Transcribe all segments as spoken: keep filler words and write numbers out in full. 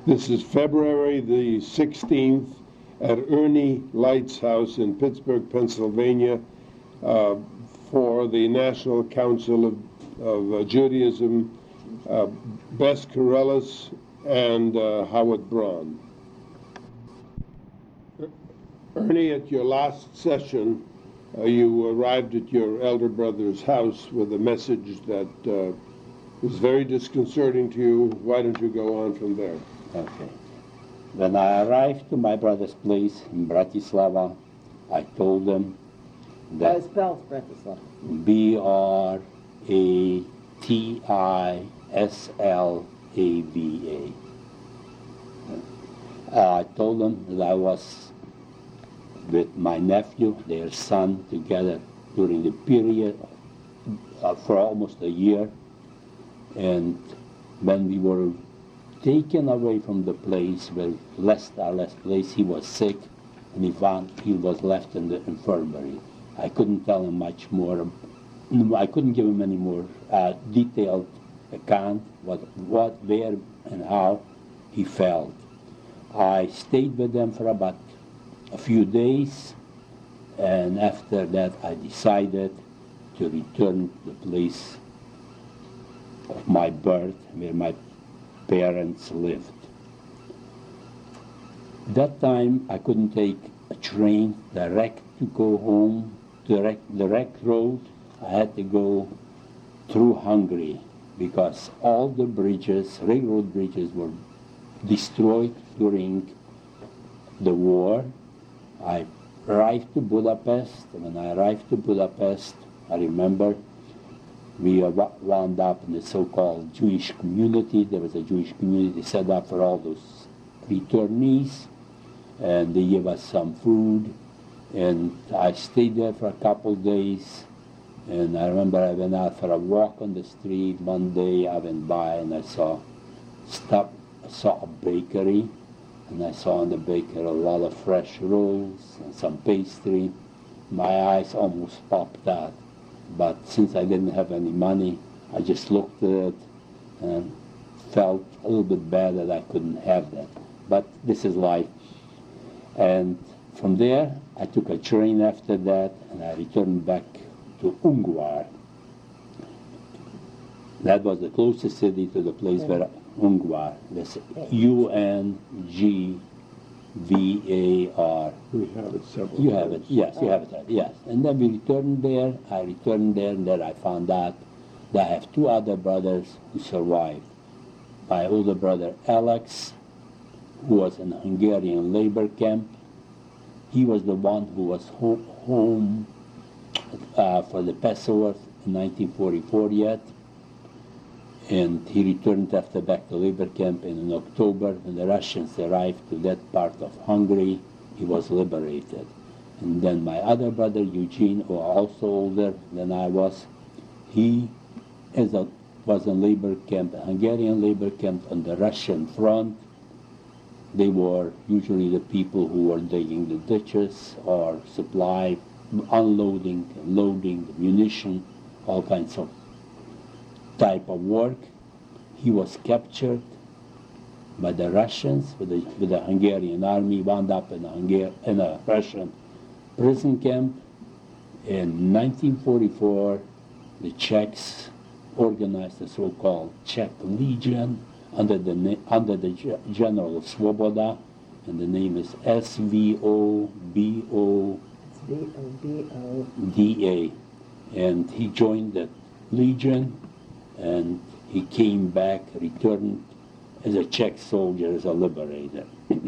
This is February the sixteenth at Ernie Light's house in Pittsburgh, Pennsylvania, uh, for the National Council of, of uh, Judaism, uh, Bess Carellis and uh, Howard Braun. Ernie, at your last session, uh, you arrived at your elder brother's house with a message that uh, was very disconcerting to you. Why don't you go on from there? Okay. When I arrived to my brother's place in Bratislava, I told them that How spells Bratislava? B R A T I S L A V A. Uh, I told them that I was with my nephew, their son, together during the period uh, for almost a year. And when we were taken away from the place where left our last place, he was sick, and he found he was left in the infirmary. I couldn't tell him much more. I couldn't give him any more uh, detailed account what, what, where, and how he felt. I stayed with them for about a few days, and after that I decided to return to the place of my birth, where my parents lived. That time I couldn't take a train direct to go home, direct, direct road. I had to go through Hungary because all the bridges, railroad bridges, were destroyed during the war. I arrived to Budapest. When I arrived to Budapest, I remember we wound up in the so-called Jewish community. There was a Jewish community set up for all those returnees, and they gave us some food, and I stayed there for a couple of days. And I remember I went out for a walk on the street. One day I went by and I saw, stop, I saw a bakery, and I saw in the bakery a lot of fresh rolls and some pastry. My eyes almost popped out. But since I didn't have any money, I just looked at it and felt a little bit bad that I couldn't have that. But this is life. And from there, I took a train after that, and I returned back to Ungvar. That was the closest city to the place where Ungvar, that's U N G V A R. We have it several You have it, times. yes, you have it, yes. And then we returned there, I returned there, and then I found out that I have two other brothers who survived. My older brother Alex, who was in a Hungarian labor camp, he was the one who was home, home uh, for the Passover in nineteen forty-four yet, and he returned after back to labor camp, and in October, when the Russians arrived to that part of Hungary, he was liberated. And then my other brother, Eugene, who was also older than I was, he is a, was in labor camp, a Hungarian labor camp on the Russian front. They were usually the people who were digging the ditches or supply, unloading, loading the munition, all kinds of type of work. He was captured by the Russians with the, with the Hungarian army, wound up in a, Hungar- in a Russian prison camp. In nineteen forty-four, the Czechs organized the so-called Czech Legion under the na- under the G- General Svoboda, and the name is S V O B O B O B O D A, and he joined the Legion, and he came back, returned as a Czech soldier, as a liberator.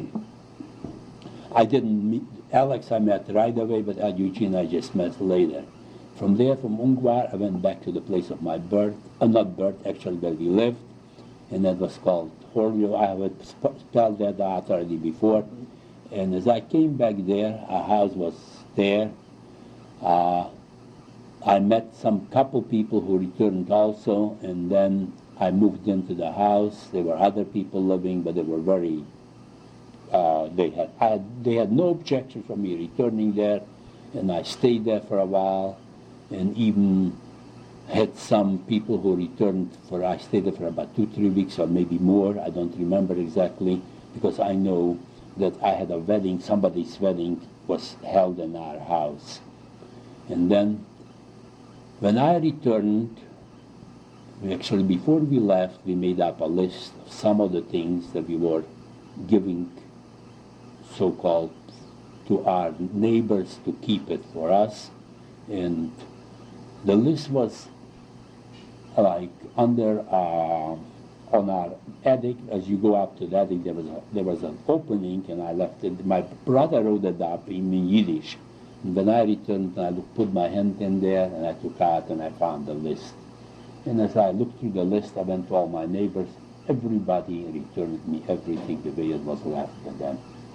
I didn't meet Alex, I met right away, but Eugene I just met later. From there, from Ungvar, I went back to the place of my birth, uh, not birth, actually where we lived, and that was called Horlio. I have spelled that out already before. And as I came back there, our house was there. Uh, I met some couple people who returned also, and then I moved into the house. There were other people living, but they were very, uh, they had, I had, they had no objection from me returning there, and I stayed there for a while, and even had some people who returned for, I stayed there for about two, three weeks or maybe more. I don't remember exactly, because I know that I had a wedding, somebody's wedding was held in our house. And then when I returned, we actually, before we left, we made up a list of some of the things that we were giving, so-called, to our neighbors to keep it for us. And the list was like under, uh, on our attic, as you go up to the attic, there was, a, there was an opening, and I left it. My brother wrote it up in Yiddish. And when I returned, I put my hand in there, and I took out, and I found the list. And as I looked through the list, I went to all my neighbors. Everybody returned me everything the way it was left to them.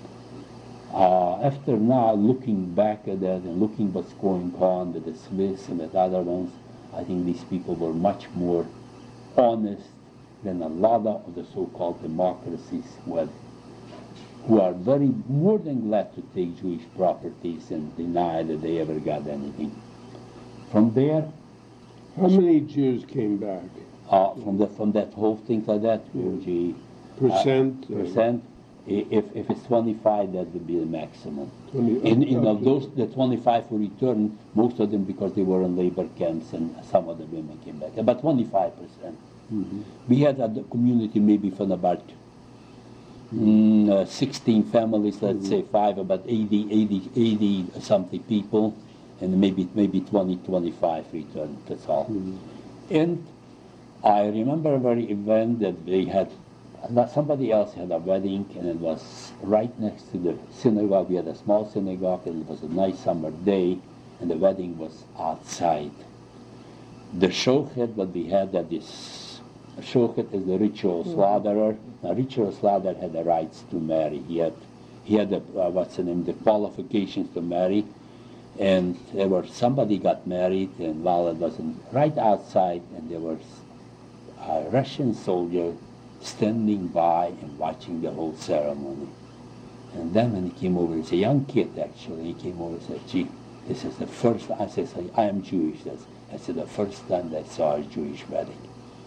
Uh, after now looking back at that and looking what's going on with the Swiss and the other ones, I think these people were much more honest than a lot of the so-called democracies were, who are very more than glad to take Jewish properties and deny that they ever got anything. From there, How many Jews came back? uh, from the from that whole thing like that, gee, Percent? uh, uh, percent. I- If if it's twenty-five, that would be the maximum. twenty In in of okay. those, the twenty-five who returned, most of them because they were in labor camps, and some of the women came back. About twenty-five percent. Mhm. We had a community maybe from about mm, uh, sixteen families, let's say five, about eighty, eighty, eighty something people, and maybe maybe twenty, twenty-five returned. That's all. Mhm. And I remember a very event that they had. That somebody else had a wedding, and it was right next to the synagogue. We had a small synagogue, and it was a nice summer day, and the wedding was outside. The shochet that we had at this, shochet is the ritual slaughterer. Now, ritual slaughterer had the rights to marry. He had, he had the, uh, what's the name, the qualifications to marry, and there were, somebody got married, and while it was in, right outside, and there was a Russian soldier standing by and watching the whole ceremony. And then when he came over, he's a young kid actually, he came over and said, gee, this is the first, I said, I am Jewish. That's, I said, the first time that I saw a Jewish wedding.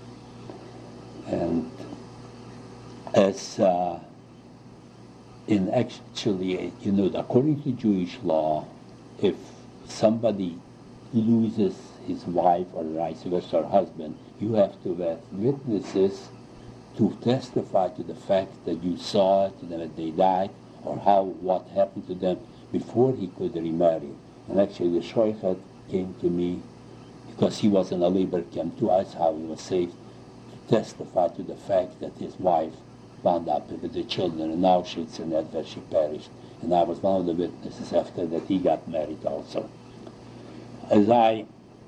And as uh, in actually, you know, according to Jewish law, if somebody loses his wife or vice versa, or husband, you have to have witnesses to testify to the fact that you saw it, that they died, or how, what happened to them before he could remarry. And actually the shochet came to me, because he was in a labor camp to us, how he was saved, to testify to the fact that his wife wound up with the children in Auschwitz, and that where she perished. And I was one of the witnesses after that he got married also. As I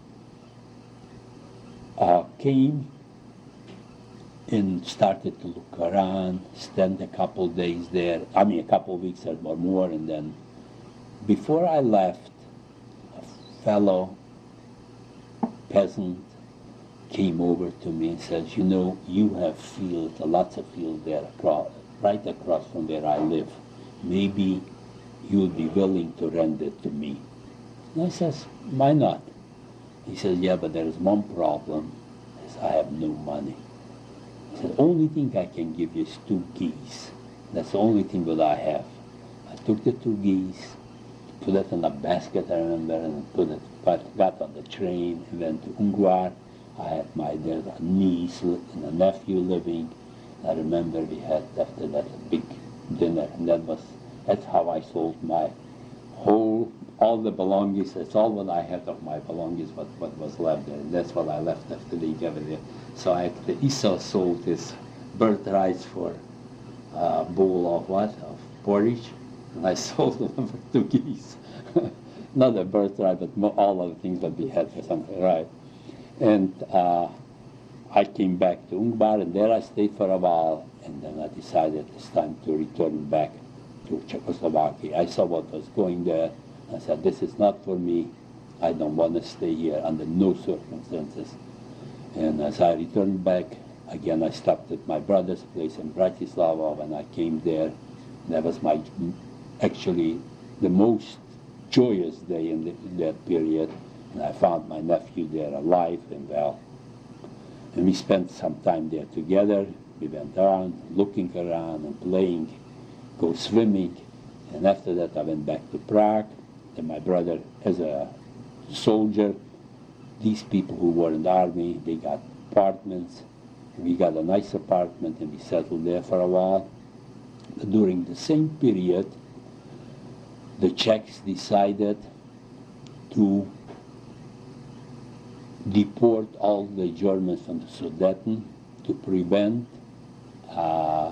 uh, came and started to look around, spent a couple days there, I mean a couple of weeks or more, and then before I left, a fellow peasant came over to me and says, you know, you have fields, lots of fields there, across, right across from where I live. Maybe you would be willing to rent it to me. And I says, why not? He says, yeah, but there is one problem, is I have no money. He said, the only thing I can give you is two geese. That's the only thing that I have. I took the two geese, put it in a basket, I remember, and put it, got, got on the train and went to Ungvar. I had my, there's a niece and a nephew living. I remember we had after that a big dinner, and that was, that's how I sold my whole, all the belongings. That's all what I had of my belongings, what, what was left there. And that's what I left after they gave it there. So I, the Esau sold his birthrights for a bowl of what? Of porridge. And I sold them for two geese. Not a birthright, but mo- all of the things that we had for something, right? And uh, I came back to Ungvar, and there I stayed for a while, and then I decided it's time to return back to Czechoslovakia. I saw what was going there. I said, this is not for me. I don't want to stay here under no circumstances. And as I returned back, again I stopped at my brother's place in Bratislava. When I came there, that was my, actually the most joyous day in, the, in that period, And I found my nephew there alive and well. And we spent some time there together. We went around, looking around and playing, go swimming. And after that, I went back to Prague. And my brother, as a soldier, these people who were in the army, they got apartments. And we got a nice apartment, and we settled there for a while. During the same period, the Czechs decided to deport all the Germans from the Sudeten to prevent uh,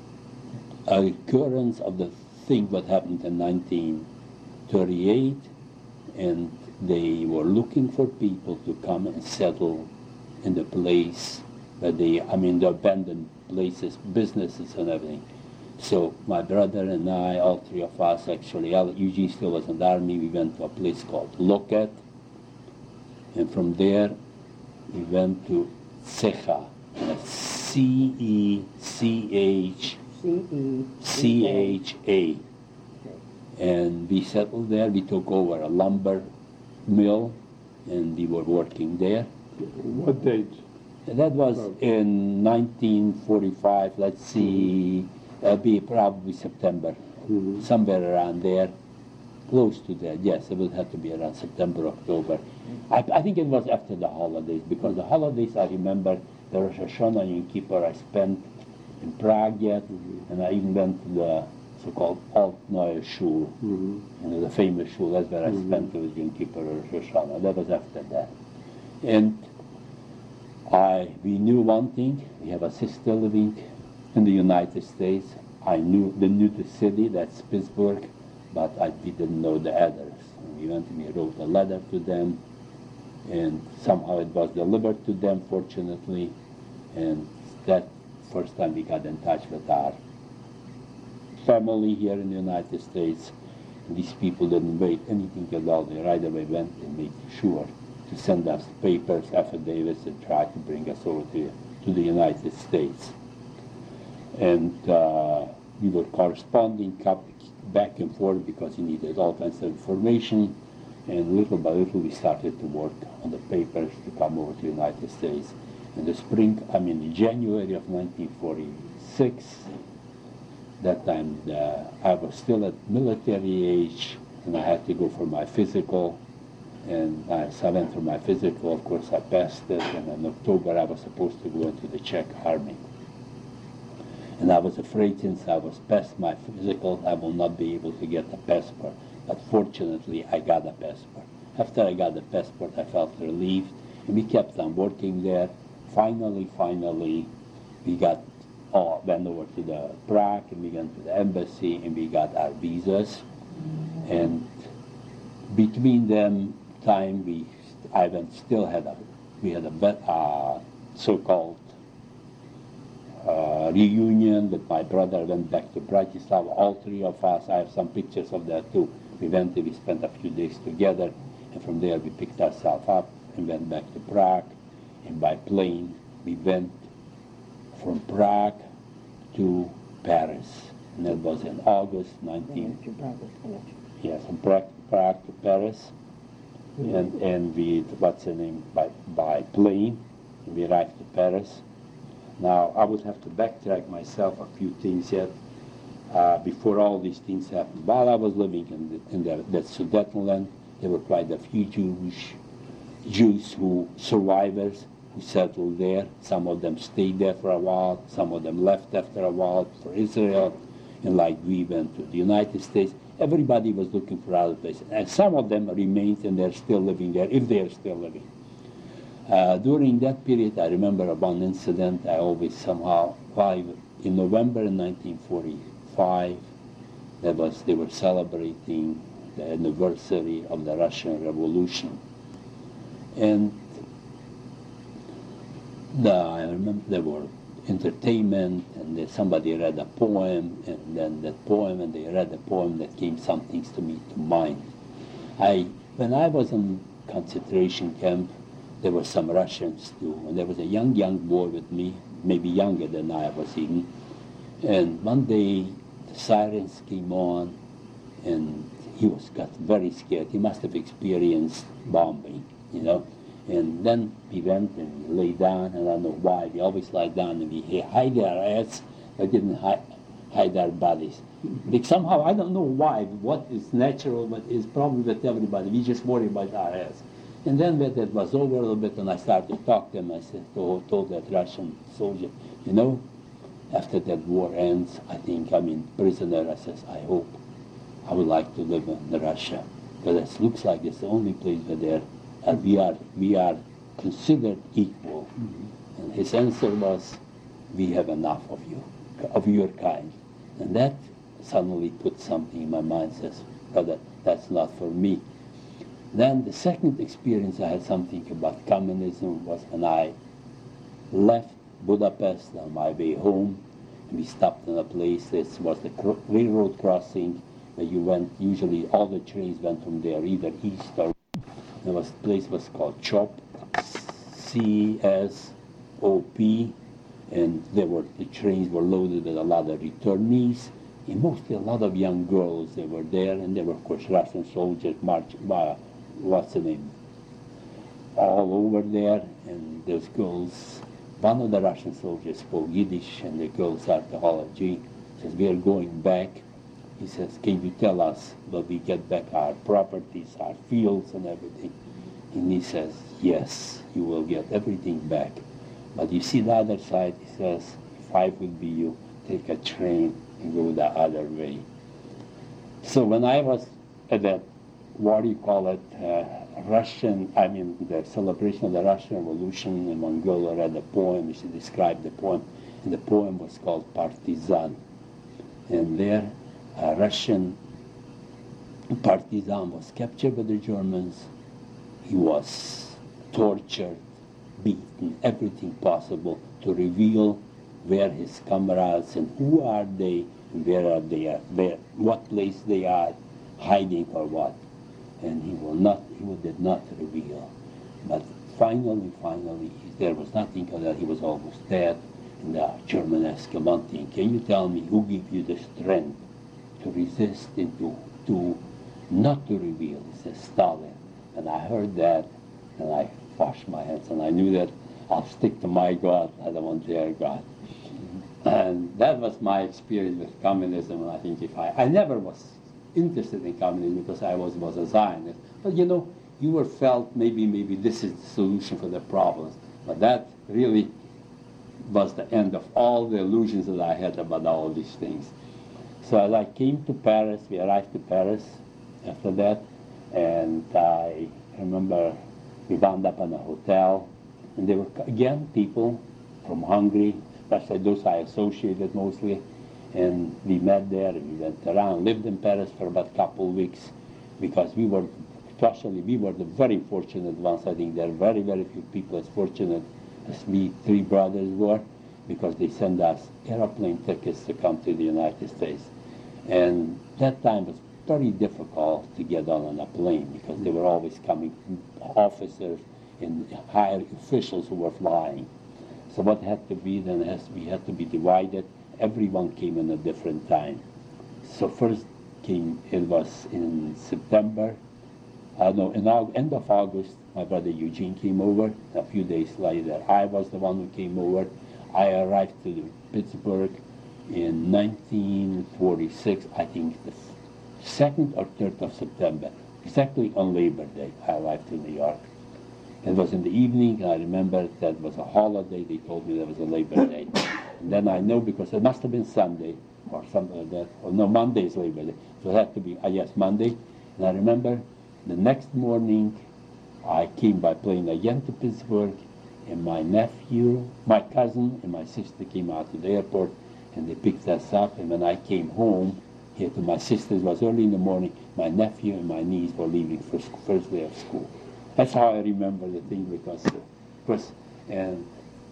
a recurrence of the thing that happened in nineteen thirty-eight, and they were looking for people to come and settle in the place where they, I mean, the abandoned places, businesses and everything. So my brother and I, all three of us, actually, Eugene still was in the army, we went to a place called Loket, and from there we went to Cecha, C E C H C E C H A. And we settled there. We took over a lumber mill, and we were working there. What date? And that was in nineteen forty-five, let's see, that'll be probably September, Mhm. somewhere around there, close to that. Yes, it would have to be around September, October. I, I think it was after the holidays, because the holidays, I remember, the Rosh Hashanah and Yom Kippur I spent in Prague yet, and I even went to the so-called Alt-Neue Schule, Mhm. you know, the famous shul. That's where I spent it with Yom Kippur or Rosh Hashanah. That was after that. And I, we knew one thing. We have a sister living in the United States. I knew, they knew the city, that's Pittsburgh, but I didn't know the address. And we went and we wrote a letter to them, and somehow it was delivered to them, fortunately. And that first time we got in touch with our family here in the United States. And these people didn't wait anything at all. They right away went and made sure to send us papers, affidavits, and try to bring us over to, to the United States. And uh, we were corresponding back and forth because he needed all kinds of information. And little by little, we started to work on the papers to come over to the United States. In the spring, I mean, in January of nineteen forty-six, that time the, I was still at military age, and I had to go for my physical. And I, so I went for my physical. Of course, I passed it, and in October I was supposed to go into the Czech army. And I was afraid, since I was past my physical, I will not be able to get a passport. But fortunately, I got a passport. After I got the passport, I felt relieved, and we kept on working there. Finally, finally, we got oh, went over to the Prague, and we went to the embassy, and we got our visas. And between them time, we I went, still had a we had a uh, so-called uh, reunion with my brother. Went back to Bratislava. All three of us. I have some pictures of that too. We went and we spent a few days together, and from there we picked ourselves up and went back to Prague. And by plane, we went from Prague to Paris, and that was in August nineteen. Yes, from Prague, Prague to Paris, mm-hmm. and and we what's the name by by plane. We arrived to Paris. Now I would have to backtrack myself a few things yet uh, before all these things happened. While I was living in the, in the, that Sudetenland, there were quite a few Jewish Jews who survivors who settled there. Some of them stayed there for a while. Some of them left after a while for Israel, and like we went to the United States. Everybody was looking for other places, and some of them remained, and they're still living there, if they're still living. Uh, during that period, I remember one incident. I always somehow, while in November nineteen forty-five, that was they were celebrating the anniversary of the Russian Revolution, and the, I remember there were entertainment, and then somebody read a poem, and then that poem, and they read a poem that came some things to me to mind. I, when I was in concentration camp, there were some Russians too, and there was a young, young boy with me, maybe younger than I was even, and one day the sirens came on, and he was got very scared. He must have experienced bombing, you know. And then we went and we lay down, and I don't know why. We always lie down and we hide our heads, but didn't hide, hide our bodies. Like somehow, I don't know why, what is natural, but is probably with everybody. We just worry about our heads. And then when it was over a little bit, and I started to talk to him, I said, to, told that Russian soldier, you know, after that war ends, I think I'm in prisoner. I says, I hope I would like to live in Russia, because it looks like it's the only place where there, and we are, we are considered equal. Mm-hmm. And his answer was, we have enough of you, of your kind. And that suddenly put something in my mind, says, brother, that's not for me. Then the second experience I had something about communism was when I left Budapest on my way home, and we stopped in a place. This was the cr- railroad crossing where you went, usually all the trains went from there, either east or west. There was a place was called CHOP, C S O P, and there were, the trains were loaded with a lot of returnees, and mostly a lot of young girls. They were there, and there were, of course, Russian soldiers marching by, what's the name, all over there, and those girls, one of the Russian soldiers spoke Yiddish, and the girls at the Hall of G says, we are going back. He says, can you tell us when we get back our properties, our fields and everything? And he says, yes, you will get everything back. But you see the other side, he says, if I would be you, take a train and go the other way. So when I was at that, what do you call it, uh, Russian, I mean, the celebration of the Russian Revolution, and one girl read a poem, she described the poem, and the poem was called Partisan. And there, a Russian partisan was captured by the Germans. He was tortured, beaten, everything possible to reveal where his comrades and who are they, and where are they, where, what place they are, hiding or what. And he will not, he did not reveal. But finally, finally, there was nothing that he was almost dead. And the German asked him one thing, can you tell me who gave you the strength to resist and to, to not to reveal? He says, Stalin. And I heard that, and I washed my hands, and I knew that I'll stick to my God, I don't want their God. And that was my experience with communism. And I think if I, I never was interested in communism because I was, was a Zionist. But you know, you were felt maybe, maybe this is the solution for the problems. But that really was the end of all the illusions that I had about all these things. So as I came to Paris, we arrived to Paris after that, and I remember we wound up in a hotel, and there were, again, people from Hungary, especially those I associated mostly, and we met there, and we went around, lived in Paris for about a couple of weeks, because we were, especially, we were the very fortunate ones. I think there are very, very few people as fortunate as we three brothers were, because they sent us airplane tickets to come to the United States. And that time was very difficult to get on a plane, because they were always coming officers and higher officials who were flying. So what had to be then is we had to be divided. Everyone came in a different time. So first came, it was in September, uh, no, in August, end of August, my brother Eugene came over. A few days later, I was the one who came over. I arrived to Pittsburgh in nineteen forty-six, I think the second or third of September, exactly on Labor Day, I arrived to New York. It was in the evening, and I remember that was a holiday. They told me there was a Labor Day. And then I know, because it must have been Sunday or something like that. Or no, Monday's Labor Day. So it had to be, uh, yes, Monday. And I remember the next morning, I came by plane again to Pittsburgh, and my nephew, my cousin, and my sister came out to the airport, and they picked us up. And when I came home here to my sister's, it was early in the morning, my nephew and my niece were leaving for school, first day of school. That's how I remember the thing, because, uh, of course, and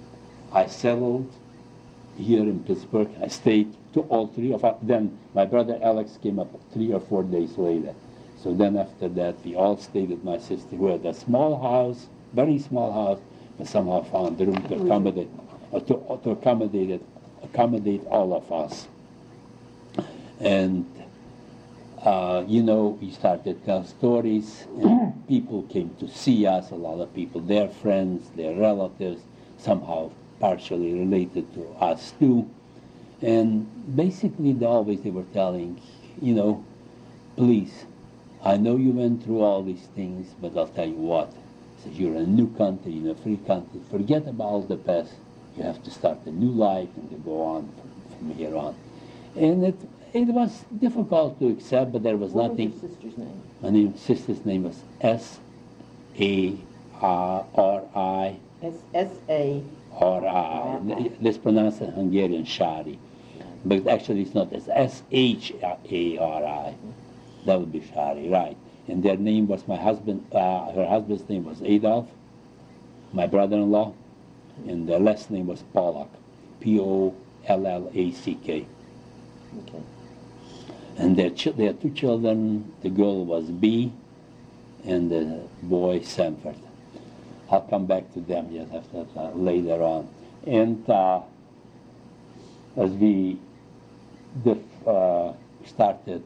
I settled here in Pittsburgh. I stayed to all three of us. Then my brother Alex came up three or four days later. So then after that, we all stayed with my sister, who had a small house, very small house, but somehow found the room to accommodate, uh, to, uh, to accommodate, it, accommodate all of us. And uh, you know, we started tell stories, and people came to see us, a lot of people, their friends, their relatives, somehow partially related to us too. And basically, they always they were telling, you know, please, I know you went through all these things, but I'll tell you what. Says you're in a new country, in a free country. Forget about the past. You have to start a new life and to go on from, from here on. And it it was difficult to accept, but there was What nothing. was your sister's name? My name, sister's name was S A R I S S A. R I. Let's pronounce it Hungarian Shari. But actually it's not. It's S H A R I. That would be Shari, right. And their name was my husband, uh, her husband's name was Adolf, my brother-in-law, and the last name was Pollack, P O L L A C K. Okay. And their, ch- their two children, the girl was B, and the boy Sanford. I'll come back to them yet after uh, later on. And uh, as we dif- uh, started,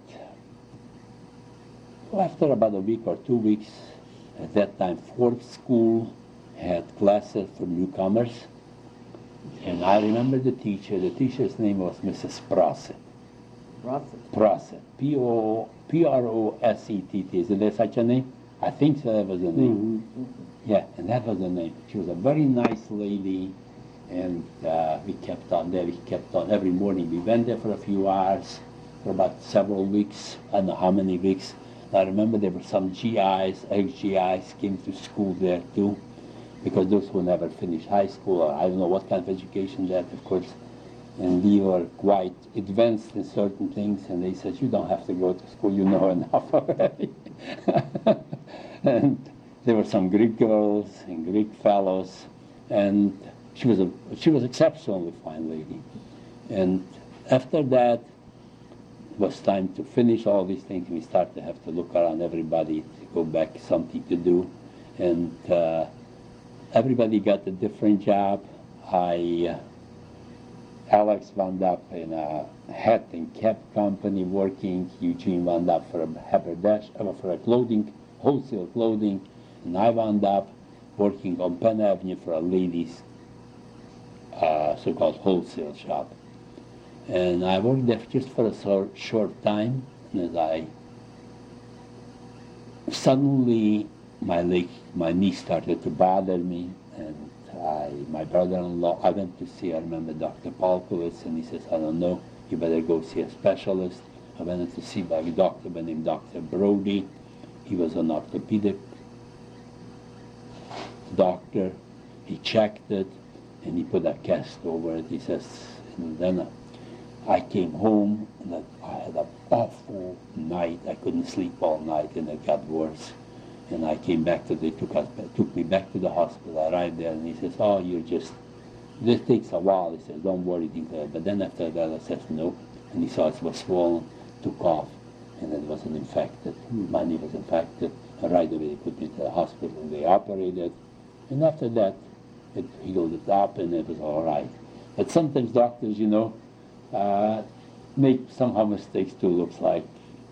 well, after about a week or two weeks, at that time, Ford School had classes for newcomers. And I remember the teacher. The teacher's name was Missus Prosset. Prosset. Prosset. P O P R O S E T T. Isn't there such a name? I think so, that was the name. Mm-hmm. Yeah, and that was the name. She was a very nice lady, and uh, we kept on there. We kept on every morning. We went there for a few hours, for about several weeks. I don't know how many weeks. I remember there were some G Is, ex-G Is came to school there too, because those who never finished high school, or I don't know what kind of education that, of course, and we were quite advanced in certain things, and they said, you don't have to go to school, you know enough already. And there were some Greek girls and Greek fellows, and she was a she was exceptionally fine lady. And after that, it was time to finish all these things. We started to have to look around everybody to go back, something to do. And uh, everybody got a different job. I, uh, Alex wound up in a hat and cap company working. Eugene wound up for a haberdash, uh, for a clothing, wholesale clothing. And I wound up working on Penn Avenue for a ladies' uh, so-called wholesale shop. And I worked there just for a short, short time, and as I suddenly my leg, my knee started to bother me, and I, my brother-in-law, I went to see, I remember Doctor Polkowitz, and he says, I don't know, you better go see a specialist. I went to see a doctor by name Doctor Brody. He was an orthopedic doctor. He checked it, and he put a cast over it. He says, and then I came home, and I had an awful night. I couldn't sleep all night, and it got worse. And I came back to, they took us, took me back to the hospital. I arrived there, and he says, oh, you're just, this takes a while. He says, don't worry, things like that. But then after that, I said, no. And he saw it was swollen, took off, and it wasn't infected. My knee was infected. And right away, they put me to the hospital, and they operated. And after that, it healed it up, and it was all right. But sometimes doctors, you know, uh, make somehow mistakes too, looks like.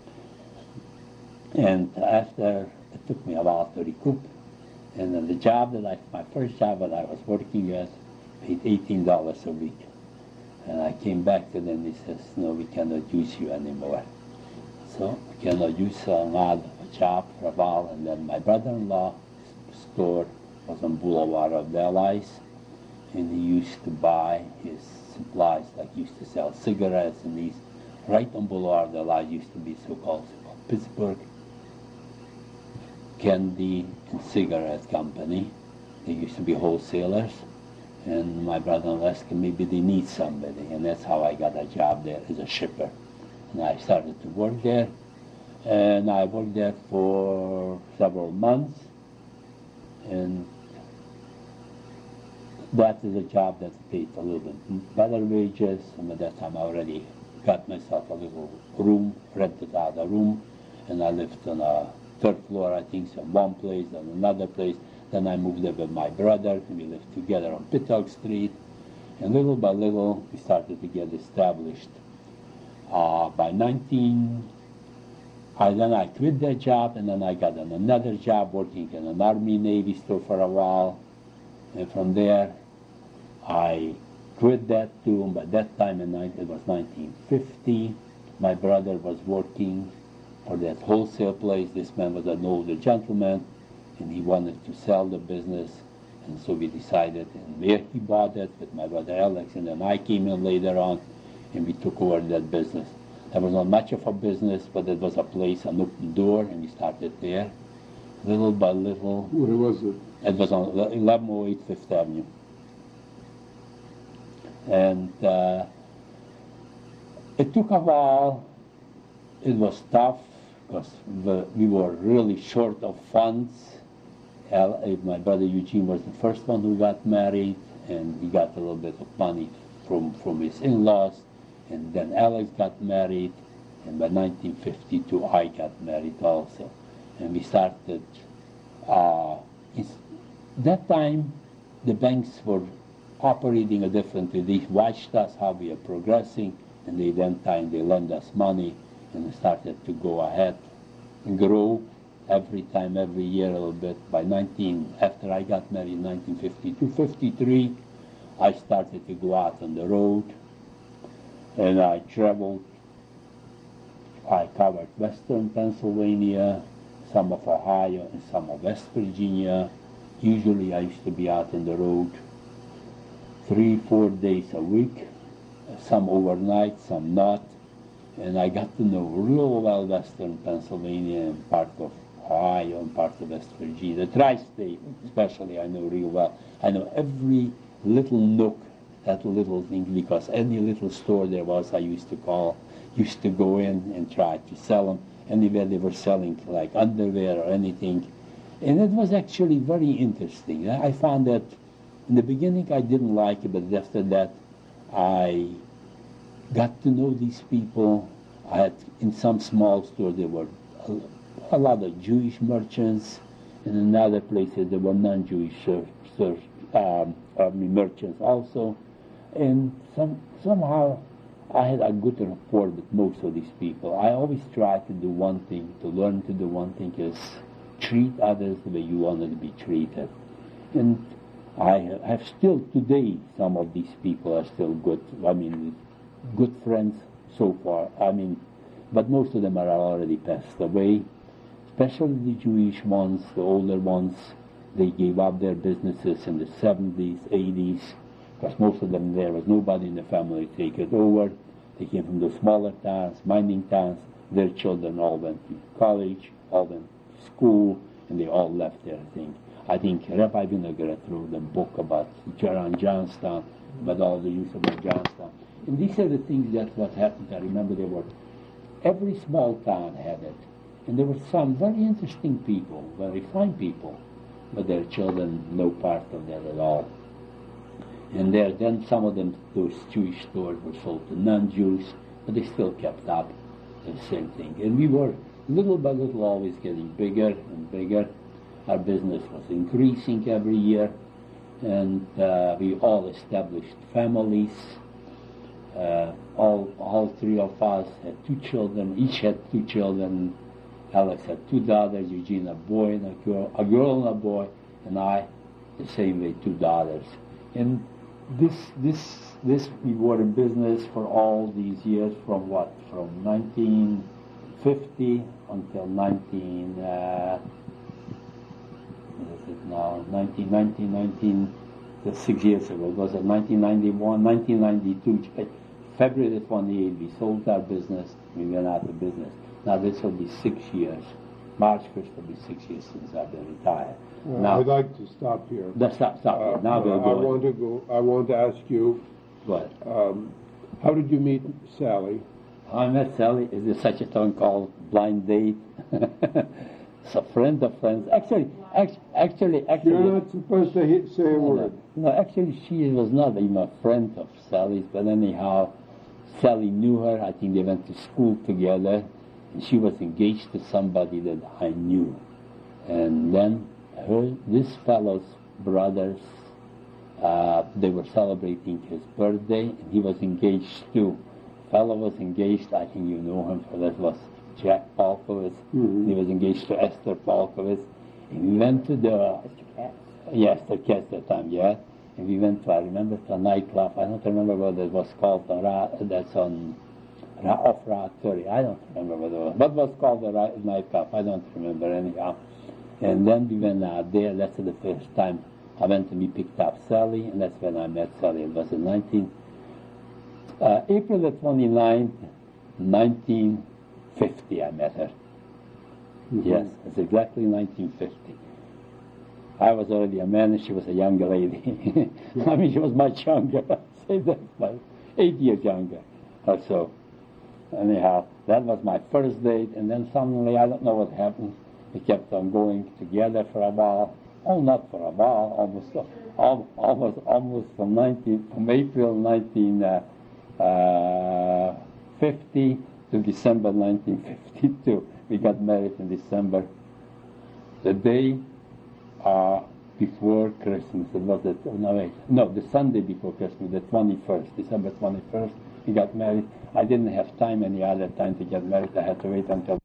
And after, it took me a while to recoup. And then the job that I, my first job that I was working at, paid eighteen dollars a week. And I came back to them, he says, no, we cannot use you anymore. So we cannot use another job for a while. And then my brother-in-law store was on Boulevard of the Allies, and he used to buy his supplies, like he used to sell cigarettes, and these, right on Boulevard of the Allies used to be so-called so Pittsburgh Candy and Cigarette Company. They used to be wholesalers, and my brother-in-law asked me, maybe they need somebody, and that's how I got a job there as a shipper. And I started to work there, and I worked there for several months, and that is a job that paid a little bit better wages, and at that time I already got myself a little room, rented out a room, and I lived on a third floor, I think, so one place, then another place. Then I moved there with my brother, and we lived together on Pittock Street, and little by little we started to get established. Uh, by nineteen I then I quit that job, and then I got an, another job working in an Army Navy store for a while, and from there I quit that too. By that time, in it was nineteen fifty. My brother was working for that wholesale place. This man was an older gentleman, and he wanted to sell the business, and so we decided, and where he bought it with my brother Alex, and then I came in later on, and we took over that business. There was not much of a business, but it was a place, an open door, and we started there, little by little. Where was it? It was on eleven oh eight Fifth Avenue. And uh, it took a while. It was tough because we were really short of funds. Al, my brother Eugene was the first one who got married, and he got a little bit of money from, from his in-laws. And then Alex got married, and by nineteen fifty-two I got married also. And we started, uh, that time the banks were operating a differently. They watched us how we are progressing, and they then time they lend us money, and we started to go ahead and grow every time, every year a little bit. By nineteen, after I got married in nineteen fifty-two, fifty-three, I started to go out on the road, and I traveled. I covered western Pennsylvania, some of Ohio, and some of West Virginia. Usually I used to be out on the road three, four days a week, some overnight, some not. And I got to know real well western Pennsylvania and part of Ohio and part of West Virginia. The tri-state especially I know real well. I know every little nook, that little thing, because any little store there was I used to call, used to go in and try to sell them anywhere they were selling, like underwear or anything. And it was actually very interesting. I found that in the beginning I didn't like it, but after that I got to know these people. I had, in some small store there were a, a lot of Jewish merchants, and in other places there were non-Jewish uh, um, I mean, merchants also. And some, somehow I had a good rapport with most of these people. I always try to do one thing, to learn to do one thing, is treat others the way you want to be treated. And I have still today, some of these people are still good, I mean, good friends so far. I mean, but most of them are already passed away, especially the Jewish ones, the older ones. They gave up their businesses in the seventies, eighties, because most of them, there was nobody in the family to take it over. They came from the smaller towns, mining towns. Their children all went to college, all went to school, and they all left their thing. I think Rabbi Vinogradov wrote a book about around Johnstown, about all the use about Johnstown. And these are the things that what happened. I remember there were, every small town had it. And there were some very interesting people, very fine people, but their children no part of that at all. And there, then some of them, those Jewish stores were sold to non-Jews, but they still kept up the same thing. And we were little by little always getting bigger and bigger. Our business was increasing every year, and uh, we all established families. Uh, all, all three of us had two children. Each had two children. Alex had two daughters, Eugene a boy and a girl, a girl and a boy, and I the same way, two daughters. And this, this, this we were in business for all these years, from what, from nineteen fifty until nineteen. Uh, what is it now? nineteen, nineteen, nineteen, the six years ago. It was in nineteen ninety-one, nineteen ninety-two. February the twenty-eighth, we sold our business. We went out of business. Now this will be six years. March first will be six years since I've been retired. Well, now, I'd like to stop here. Let's stop, stop here. Uh, Now we'll I go. want to go. I want to ask you. Go ahead. Um, how did you meet Sally? I met Sally. Is there such a thing called blind date? It's a friend of friends. Actually, actually, actually, actually. You're not supposed to hit, say a word. No, actually, she was not even a friend of Sally's, but anyhow, Sally knew her. I think they went to school together, and she was engaged to somebody that I knew. And then her, this fellow's brothers, uh, they were celebrating his birthday, and he was engaged too. Fellow was engaged. I think you know him. So that was Jack Polkowitz. Mhm. He was engaged to Esther Polkowitz. And we went to the, Mister Katz. yes, the Katz at that time, yeah. And we went to, I remember, to a nightclub. I don't remember what it was called. The Ra, that's on Ra, off Route thirty. I don't remember what it was. What was called the Ra, nightclub? I don't remember anyhow. And then we went out there. That's the first time I went and we picked up Sally, and that's when I met Sally. It was in nineteen, uh, April the twenty-ninth, nineteen fifty. I met her. Yes, it's exactly nineteen fifty. I was already a man and she was a younger lady. I mean, she was much younger. Say that, like eight years younger or so. Anyhow, that was my first date, and then suddenly, I don't know what happened. We kept on going together for a while. Oh, not for a while, almost, al- almost, almost from nineteen, from April nineteen fifty to December nineteen fifty-two. We got married in December. The day uh, before Christmas, it was the, no, wait, no, the Sunday before Christmas, the twenty-first, December twenty-first, we got married. I didn't have time any other time to get married. I had to wait until